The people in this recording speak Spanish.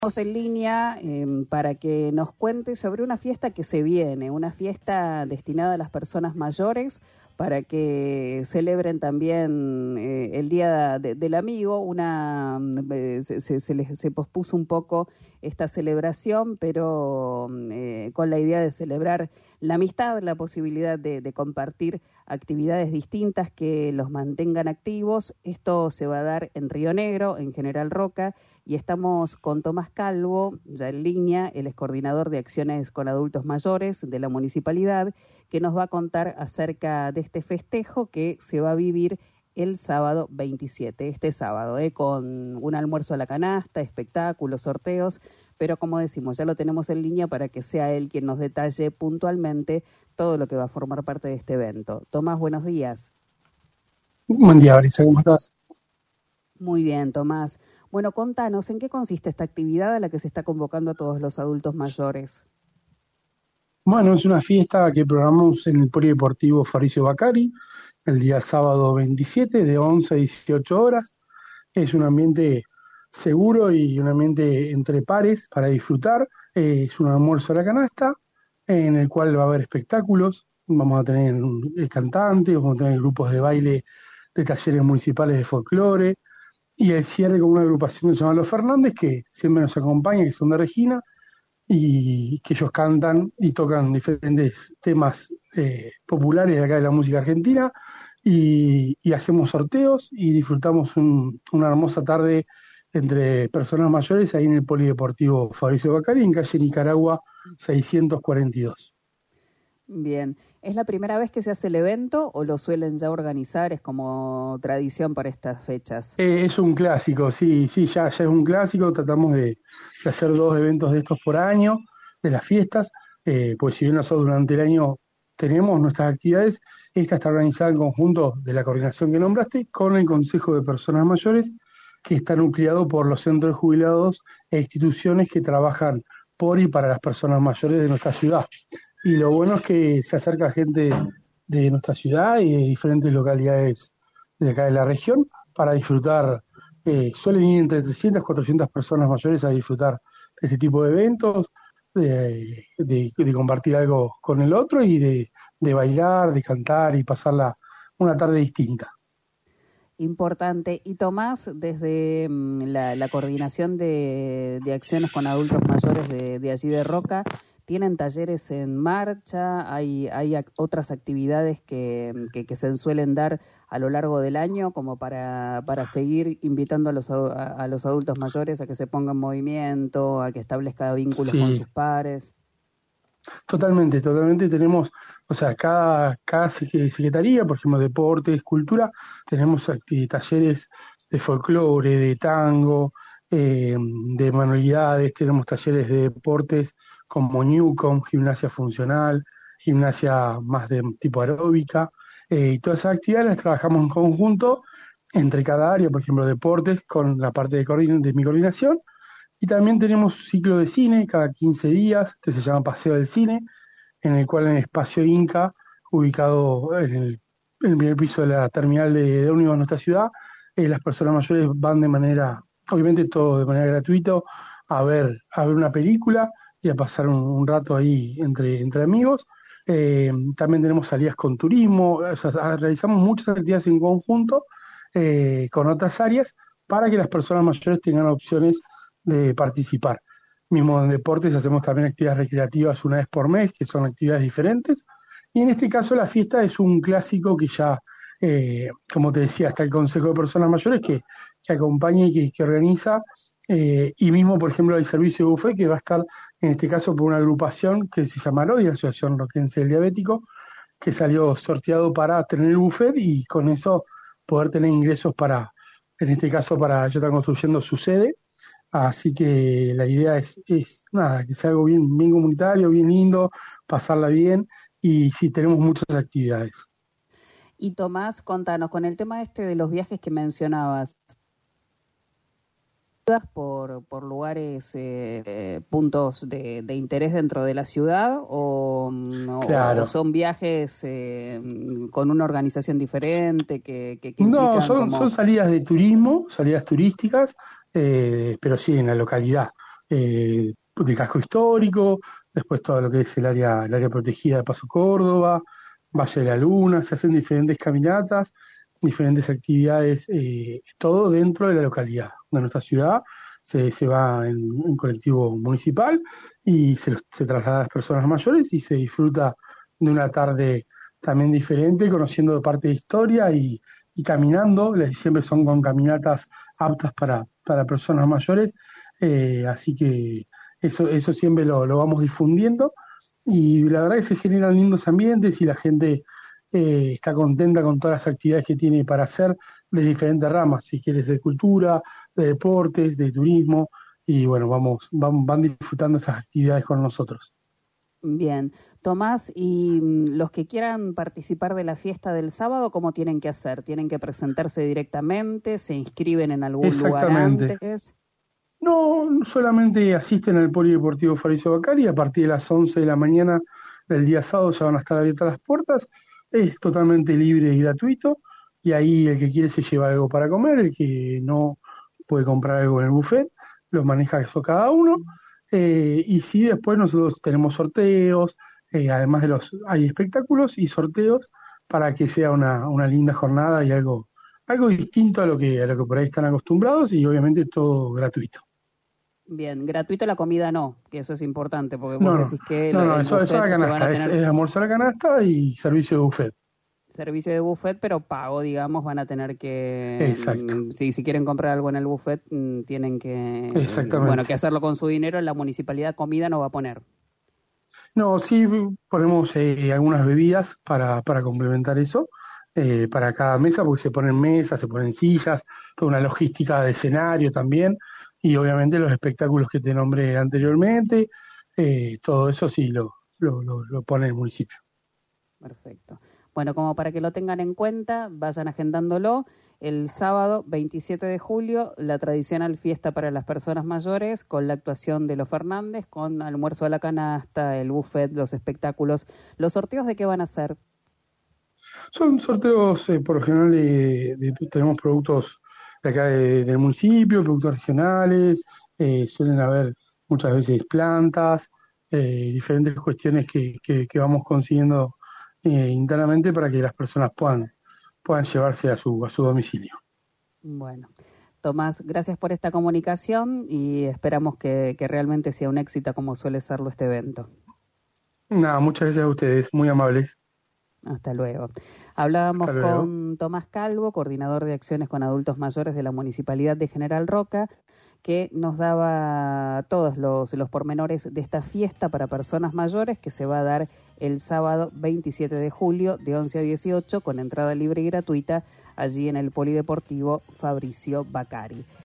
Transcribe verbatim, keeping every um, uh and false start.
En línea eh, para que nos cuente sobre una fiesta que se viene, una fiesta destinada a las personas mayores para que celebren también eh, el Día de, del Amigo. Una eh, se, se, se, les, se pospuso un poco esta celebración, pero eh, con la idea de celebrar la amistad, la posibilidad de, de compartir actividades distintas que los mantengan activos. Esto se va a dar en Río Negro, en General Roca, y estamos con Tomás Calvo, ya en línea, él es coordinador de acciones con adultos mayores de la municipalidad, que nos va a contar acerca de este festejo que se va a vivir el sábado veintisiete, este sábado, ¿eh? Con un almuerzo a la canasta, espectáculos, sorteos, pero como decimos, ya lo tenemos en línea para que sea él quien nos detalle puntualmente todo lo que va a formar parte de este evento. Tomás, buenos días. Buen día, Marisa, ¿cómo estás? Muy bien, Tomás. Bueno, contanos, ¿en qué consiste esta actividad a la que se está convocando a todos los adultos mayores? Bueno, es una fiesta que programamos en el Polideportivo Fabricio Bacari el día sábado veintisiete de once a dieciocho horas. Es un ambiente seguro y un ambiente entre pares para disfrutar. Eh, es un almuerzo a la canasta en el cual va a haber espectáculos. Vamos a tener eh, cantantes, vamos a tener grupos de baile de talleres municipales de folclore y el cierre con una agrupación que se llama Los Fernández, que siempre nos acompaña, que son de Regina, y que ellos cantan y tocan diferentes temas eh, populares de acá de la música argentina, y, y hacemos sorteos y disfrutamos un, una hermosa tarde entre personas mayores ahí en el Polideportivo Fabricio Bacari, en calle Nicaragua seiscientos cuarenta y dos. Bien, ¿es la primera vez que se hace el evento o lo suelen ya organizar? Es como tradición para estas fechas. Eh, es un clásico, sí, sí, ya, ya es un clásico. Tratamos de, de hacer dos eventos de estos por año, de las fiestas, eh, pues si bien nosotros durante el año tenemos nuestras actividades, esta está organizada en conjunto de la coordinación que nombraste con el Consejo de Personas Mayores, que está nucleado por los centros de jubilados e instituciones que trabajan por y para las personas mayores de nuestra ciudad. Y lo bueno es que se acerca gente de nuestra ciudad y de diferentes localidades de acá de la región para disfrutar. Eh, suelen ir entre trescientas, cuatrocientas personas mayores a disfrutar de este tipo de eventos, de, de, de compartir algo con el otro y de, de bailar, de cantar y pasarla una tarde distinta. Importante. Y Tomás, desde mm, la, la coordinación de, de acciones con adultos mayores de, de allí de Roca, ¿tienen talleres en marcha? ¿Hay, hay ac- otras actividades que, que, que se suelen dar a lo largo del año como para, para seguir invitando a los, adu- a, a los adultos mayores a que se pongan en movimiento, a que establezcan vínculos con Sí, sus pares? totalmente, totalmente. Tenemos, o sea, cada, cada sec- secretaría, por ejemplo, deportes, cultura, tenemos acti- talleres de folclore, de tango, eh, de manualidades, tenemos talleres de deportes como Newcom, gimnasia funcional, gimnasia más de tipo aeróbica, eh, y todas esas actividades las trabajamos en conjunto entre cada área, por ejemplo, deportes con la parte de, coordin- de mi coordinación, y también tenemos ciclo de cine cada quince días, que se llama Paseo del Cine, en el cual en el espacio Inca, ubicado en el, en el primer piso de la terminal de, de ómnibus de nuestra ciudad, eh, las personas mayores van de manera, obviamente todo de manera gratuita, a ver, a ver una película y a pasar un, un rato ahí entre, entre amigos. Eh, también tenemos salidas con turismo, o sea, realizamos muchas actividades en conjunto eh, con otras áreas para que las personas mayores tengan opciones de participar. Mismo en deportes hacemos también actividades recreativas una vez por mes, que son actividades diferentes. Y en este caso la fiesta es un clásico que ya, eh, como te decía, está el Consejo de Personas Mayores que, que acompaña y que, que organiza. Eh, y mismo, por ejemplo, hay servicio de buffet que va a estar, en este caso, por una agrupación que se llama LODI, la Asociación Roquense del Diabético, que salió sorteado para tener el buffet y con eso poder tener ingresos para, en este caso, para yo estar construyendo su sede. Así que la idea es, es nada, que sea algo bien, bien comunitario, bien lindo, pasarla bien, y sí, tenemos muchas actividades. Y Tomás, contanos, con el tema este de los viajes que mencionabas, por, por lugares, eh, eh, puntos de, de interés dentro de la ciudad o, mm, o, o Claro. son viajes eh, con una organización diferente que, que, que No, implican son, son como... salidas de turismo, salidas turísticas, eh, pero sí en la localidad. eh, de casco histórico, después todo lo que es el área, el área protegida de Paso Córdoba, Valle de la Luna, se hacen diferentes caminatas, diferentes actividades, eh, todo dentro de la localidad de nuestra ciudad. Se, se va en, en colectivo municipal y se, se traslada a las personas mayores y se disfruta de una tarde también diferente, conociendo de parte de historia y, y caminando. Siempre son con caminatas aptas para, para personas mayores, eh, así que eso, eso siempre lo, lo vamos difundiendo y la verdad es que se generan lindos ambientes y la gente eh, está contenta con todas las actividades que tiene para hacer de diferentes ramas, si quieres de cultura, de deportes, de turismo, y bueno, vamos, van, van disfrutando esas actividades con nosotros. Bien, Tomás, y mm, los que quieran participar de la fiesta del sábado, ¿cómo tienen que hacer? ¿Tienen que presentarse directamente? ¿Se inscriben en algún lugar antes? No, solamente asisten al Polideportivo Fabricio Bacari, a partir de las once de la mañana del día sábado ya van a estar abiertas las puertas, es totalmente libre y gratuito, y ahí el que quiere se lleva algo para comer, el que no puede comprar algo en el buffet, lo maneja eso cada uno, eh, y sí, después nosotros tenemos sorteos, eh, además de los, hay espectáculos y sorteos para que sea una, una linda jornada y algo, algo distinto a lo que, a lo que por ahí están acostumbrados y obviamente todo gratuito. Bien, gratuito la comida no, que eso es importante, porque vos no, decís que no, el, no, el eso, eso es la canasta, tener... es, es almuerzo a la canasta y servicio de buffet. Servicio de buffet, pero pago, digamos, van a tener que... Exacto. Si, si quieren comprar algo en el buffet, tienen que... Exactamente. Bueno, que hacerlo con su dinero, la municipalidad comida no va a poner. No, sí ponemos eh, algunas bebidas para, para complementar eso, eh, para cada mesa, porque se ponen mesas, se ponen sillas, toda una logística de escenario también, y obviamente los espectáculos que te nombré anteriormente, eh, todo eso sí lo, lo, lo, lo pone el municipio. Perfecto. Bueno, como para que lo tengan en cuenta, vayan agendándolo. El sábado veintisiete de julio, la tradicional fiesta para las personas mayores, con la actuación de los Fernández, con almuerzo a la canasta, el buffet, los espectáculos. ¿Los sorteos de qué van a ser? Son sorteos, eh, por lo general, de, de, tenemos productos de acá de, del municipio, productos regionales, eh, suelen haber muchas veces plantas, eh, diferentes cuestiones que, que, que vamos consiguiendo eh, internamente para que las personas puedan, puedan llevarse a su, a su domicilio. Bueno, Tomás, gracias por esta comunicación y esperamos que, que realmente sea un éxito como suele serlo este evento. Nada, muchas gracias a ustedes, muy amables. Hasta luego. Hablábamos Hasta luego. con Tomás Calvo, coordinador de acciones con adultos mayores de la Municipalidad de General Roca, que nos daba todos los, los pormenores de esta fiesta para personas mayores que se va a dar el sábado veintisiete de julio de once a dieciocho con entrada libre y gratuita allí en el Polideportivo Fabricio Bacari.